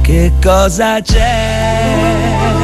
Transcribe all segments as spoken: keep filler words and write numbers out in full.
che cosa c'è?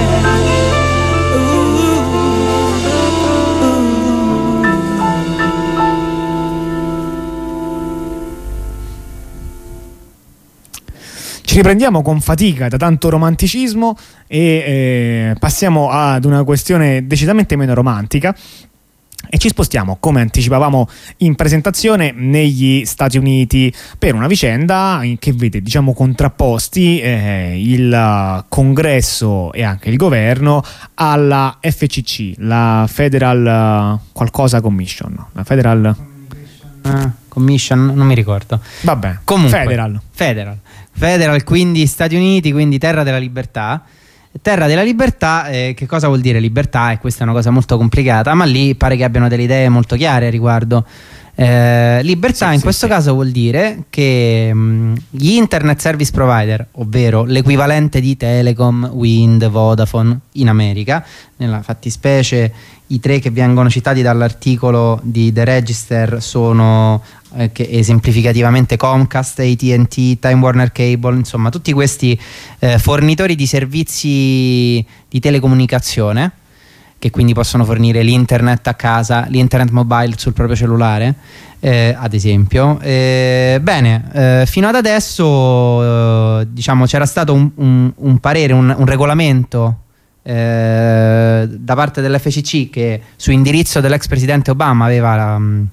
Ci riprendiamo con fatica da tanto romanticismo e eh, passiamo ad una questione decisamente meno romantica e ci spostiamo, come anticipavamo in presentazione, negli Stati Uniti per una vicenda che vede, diciamo, contrapposti eh, il Congresso e anche il governo alla F C C, la Federal uh, qualcosa Commission, la Federal ah, Commission, non mi ricordo. Vabbè, comunque Federal. Federal. Federal, quindi Stati Uniti, quindi terra della libertà. Terra della libertà, eh, che cosa vuol dire libertà? E questa è una cosa molto complicata, ma lì pare che abbiano delle idee molto chiare a riguardo. Eh, libertà sì, in sì, questo sì. caso vuol dire che mh, gli internet service provider, ovvero l'equivalente di Telecom, Wind, Vodafone in America, nella fattispecie i tre che vengono citati dall'articolo di The Register sono eh, che esemplificativamente Comcast, A T and T, Time Warner Cable, insomma tutti questi eh, fornitori di servizi di telecomunicazione che quindi possono fornire l'internet a casa, l'internet mobile sul proprio cellulare, eh, ad esempio. Eh, bene, eh, fino ad adesso eh, diciamo c'era stato un, un, un parere, un, un regolamento eh, da parte dell'F C C che su indirizzo dell'ex presidente Obama aveva, um,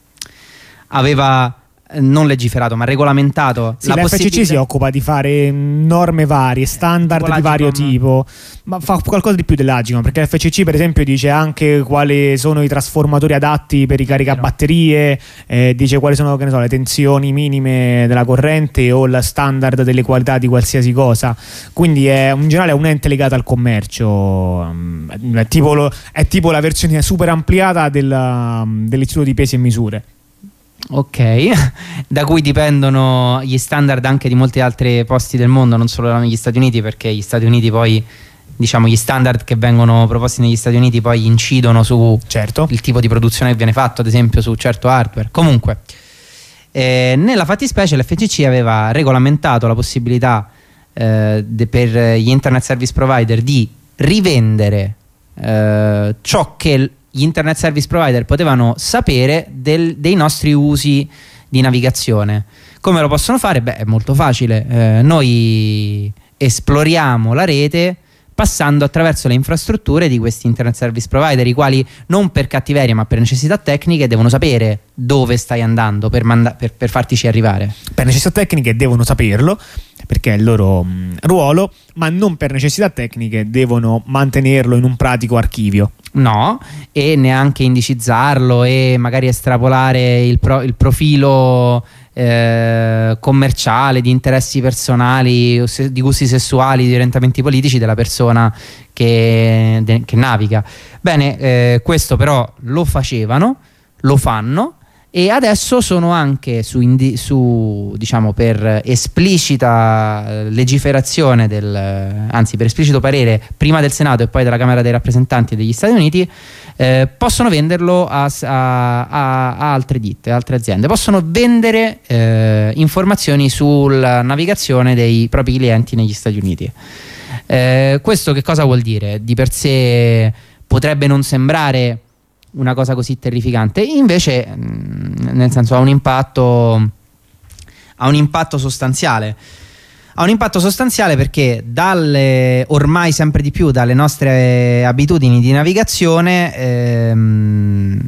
aveva non legiferato ma regolamentato sì, la la possibilità. F C C si occupa di fare norme varie, standard tipo di vario tipo, ma fa qualcosa di più dell'Agicom, perché l'F C C per esempio dice anche quali sono i trasformatori adatti per i caricabatterie, eh, dice quali sono, che ne so, le tensioni minime della corrente o la standard delle qualità di qualsiasi cosa, quindi è in generale un ente legato al commercio, è tipo, lo, è tipo la versione super ampliata del, dell'istituto di pesi e misure. Ok, da cui dipendono gli standard anche di molti altri posti del mondo, non solo negli Stati Uniti, perché gli Stati Uniti poi, diciamo, gli standard che vengono proposti negli Stati Uniti poi incidono su certo. il tipo di produzione che viene fatto, ad esempio su certo hardware. Comunque, eh, nella fattispecie l'F C C aveva regolamentato la possibilità eh, de, per gli internet service provider di rivendere eh, ciò che gli internet service provider potevano sapere del, dei nostri usi di navigazione. Come lo possono fare? Beh, è molto facile. Eh, noi esploriamo la rete passando attraverso le infrastrutture di questi internet service provider, i quali non per cattiveria ma per necessità tecniche devono sapere dove stai andando per, manda- per, per fartici arrivare. Per necessità tecniche devono saperlo, perché è il loro mh, ruolo, ma non per necessità tecniche devono mantenerlo in un pratico archivio. No, e neanche indicizzarlo e magari estrapolare il, pro- il profilo eh, commerciale, di interessi personali, di gusti sessuali, di orientamenti politici della persona che, de- che naviga. Bene, eh, questo però lo facevano, lo fanno. E adesso sono anche su, indi- su diciamo per esplicita legiferazione del, anzi per esplicito parere prima del Senato e poi della Camera dei Rappresentanti degli Stati Uniti, eh, possono venderlo a, a, a, a altre ditte, altre aziende, possono vendere eh, informazioni sulla navigazione dei propri clienti negli Stati Uniti. Eh, questo che cosa vuol dire? Di per sé potrebbe non sembrare una cosa così terrificante, invece nel senso ha un impatto ha un impatto sostanziale ha un impatto sostanziale perché dalle ormai sempre di più dalle nostre abitudini di navigazione ehm,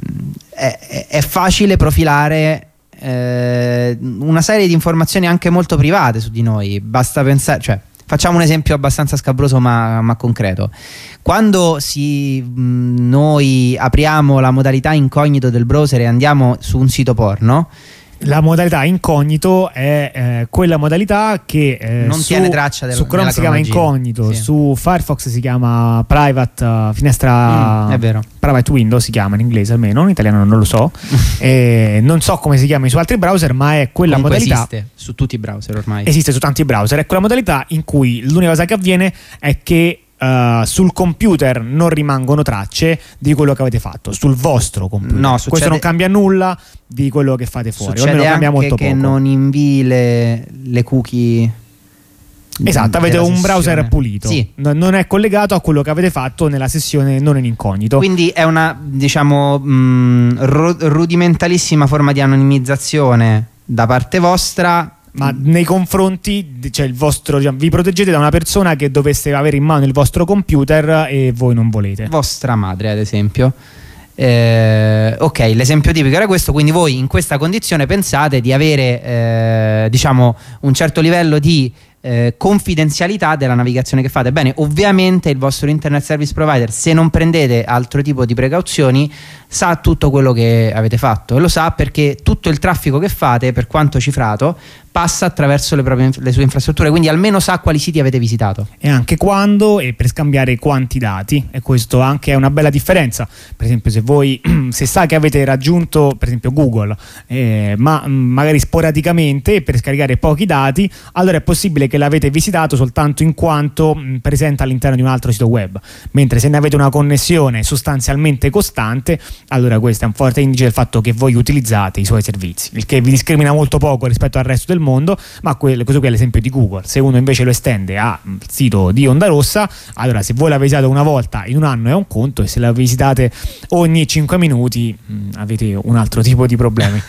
è, è facile profilare eh, una serie di informazioni anche molto private su di noi. Basta pensare, cioè facciamo un esempio abbastanza scabroso ma, ma concreto. Quando si, mh, noi apriamo la modalità incognito del browser e andiamo su un sito porno, la modalità incognito è eh, quella modalità che eh, non su, tiene traccia del, su Chrome si chiama incognito, sì. Su Firefox si chiama private uh, finestra mm, è vero. Private window si chiama in inglese, almeno in italiano non lo so. E non so come si chiami su altri browser, ma è quella comunque modalità esiste su tutti i browser ormai, esiste su tanti browser, è quella modalità in cui l'unica cosa che avviene è che Uh, sul computer non rimangono tracce di quello che avete fatto sul vostro computer. No, succede, questo non cambia nulla di quello che fate fuori. Succede cambia anche molto che poco. non invii le, le cookie Esatto, avete un sessione. browser pulito, sì. N- non è collegato a quello che avete fatto nella sessione non in incognito. Quindi è una, diciamo, mh, ru- rudimentalissima forma di anonimizzazione da parte vostra. Ma nei confronti, cioè il vostro, diciamo, vi proteggete da una persona che dovesse avere in mano il vostro computer e voi non volete. Vostra madre, ad esempio. Eh, ok, l'esempio tipico era questo, quindi voi in questa condizione pensate di avere eh, diciamo un certo livello di eh, confidenzialità della navigazione che fate. Bene, ovviamente il vostro internet service provider, se non prendete altro tipo di precauzioni, sa tutto quello che avete fatto, e lo sa perché tutto il traffico che fate, per quanto cifrato, passa attraverso le, proprie, le sue infrastrutture, quindi almeno sa quali siti avete visitato. E anche quando, e per scambiare quanti dati, e questo anche è una bella differenza. Per esempio, se voi se sa che avete raggiunto per esempio Google, eh, ma mh, magari sporadicamente per scaricare pochi dati, allora è possibile che l'avete visitato soltanto in quanto mh, presente all'interno di un altro sito web, mentre se ne avete una connessione sostanzialmente costante, allora questo è un forte indice del fatto che voi utilizzate i suoi servizi, il che vi discrimina molto poco rispetto al resto del mondo. Ma quello, questo qui è l'esempio di Google. Se uno invece lo estende al sito di Onda Rossa, allora se voi l'avete visitato una volta in un anno è un conto, e se la visitate ogni cinque minuti mh, avete un altro tipo di problemi.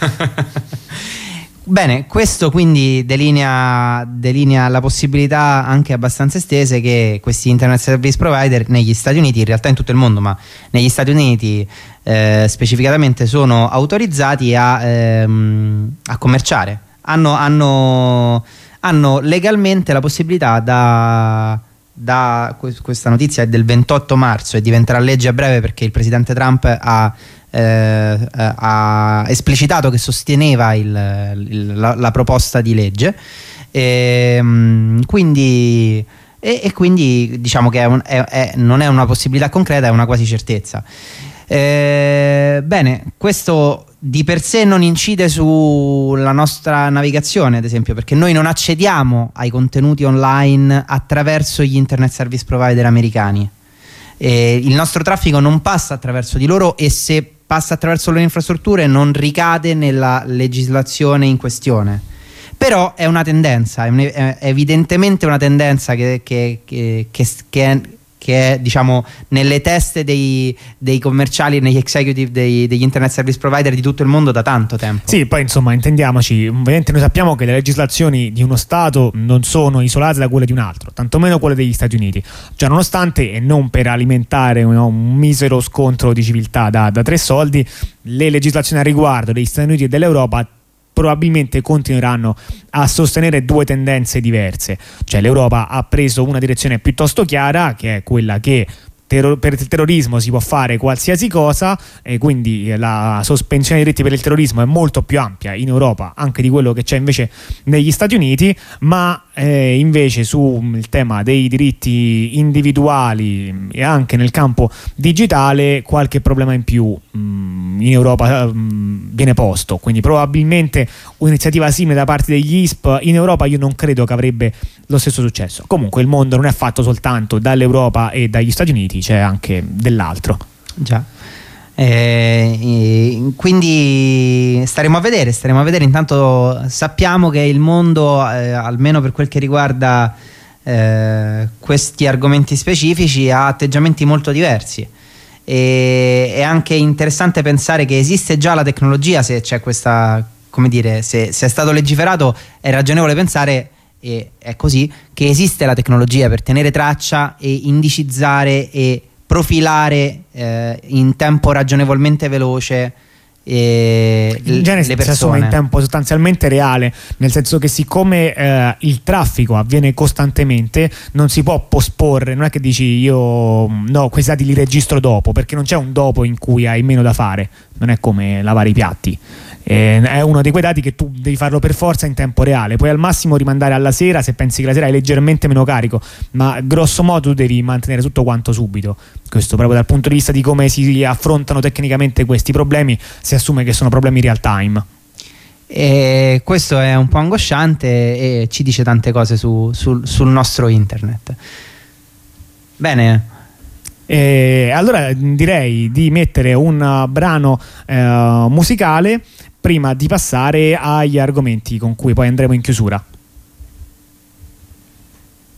Bene, questo quindi delinea, delinea la possibilità anche abbastanza estese che questi internet service provider negli Stati Uniti, in realtà in tutto il mondo, ma negli Stati Uniti eh, specificatamente, sono autorizzati a, ehm, a commerciare. Hanno, hanno, hanno legalmente la possibilità da, da questa notizia è del ventotto marzo e diventerà legge a breve, perché il presidente Trump ha Eh, ha esplicitato che sosteneva il, il, la, la proposta di legge, e, quindi, e, e quindi diciamo che è un, è, è, non è una possibilità concreta, è una quasi certezza. Eh, bene, questo di per sé non incide sulla nostra navigazione, ad esempio, perché noi non accediamo ai contenuti online attraverso gli internet service provider americani. Eh, il nostro traffico non passa attraverso di loro, e se passa attraverso le infrastrutture non ricade nella legislazione in questione. Però è una tendenza, è, un, è evidentemente una tendenza che, che, che, che, che è, che è diciamo nelle teste dei, dei commerciali, negli executive dei, degli internet service provider di tutto il mondo da tanto tempo. Sì, poi insomma intendiamoci, ovviamente noi sappiamo che le legislazioni di uno Stato non sono isolate da quelle di un altro, tantomeno quelle degli Stati Uniti. Cioè, nonostante, e non per alimentare no, un misero scontro di civiltà da, da tre soldi, le legislazioni a riguardo degli Stati Uniti e dell'Europa probabilmente continueranno a sostenere due tendenze diverse. Cioè, l'Europa ha preso una direzione piuttosto chiara, che è quella che terro- per il terrorismo si può fare qualsiasi cosa, e quindi la sospensione dei diritti per il terrorismo è molto più ampia in Europa anche di quello che c'è invece negli Stati Uniti. Ma eh, invece sul tema dei diritti individuali e anche nel campo digitale qualche problema in più mh, in Europa mh, viene posto, quindi probabilmente un'iniziativa simile da parte degli I S P in Europa io non credo che avrebbe lo stesso successo. Comunque il mondo non è fatto soltanto dall'Europa e dagli Stati Uniti, c'è anche dell'altro. Già. Eh, quindi staremo a vedere, staremo a vedere. Intanto sappiamo che il mondo, eh, almeno per quel che riguarda eh, questi argomenti specifici, ha atteggiamenti molto diversi. E è anche interessante pensare che esiste già la tecnologia, se c'è questa, come dire, se, se è stato legiferato, è ragionevole pensare, e è così, che esiste la tecnologia per tenere traccia e indicizzare e profilare eh, in tempo ragionevolmente veloce eh, in genere le si assume persone in tempo sostanzialmente reale, nel senso che siccome eh, il traffico avviene costantemente non si può posporre, non è che dici io no questi dati li registro dopo, perché non c'è un dopo in cui hai meno da fare, non è come lavare i piatti. Eh, è uno di quei dati che tu devi farlo per forza in tempo reale, puoi al massimo rimandare alla sera se pensi che la sera hai leggermente meno carico, ma grosso modo tu devi mantenere tutto quanto subito. Questo proprio dal punto di vista di come si affrontano tecnicamente questi problemi, si assume che sono problemi real time. E questo è un po' angosciante e ci dice tante cose su, sul, sul nostro internet. Bene. E allora direi di mettere un brano eh, musicale prima di passare agli argomenti con cui poi andremo in chiusura.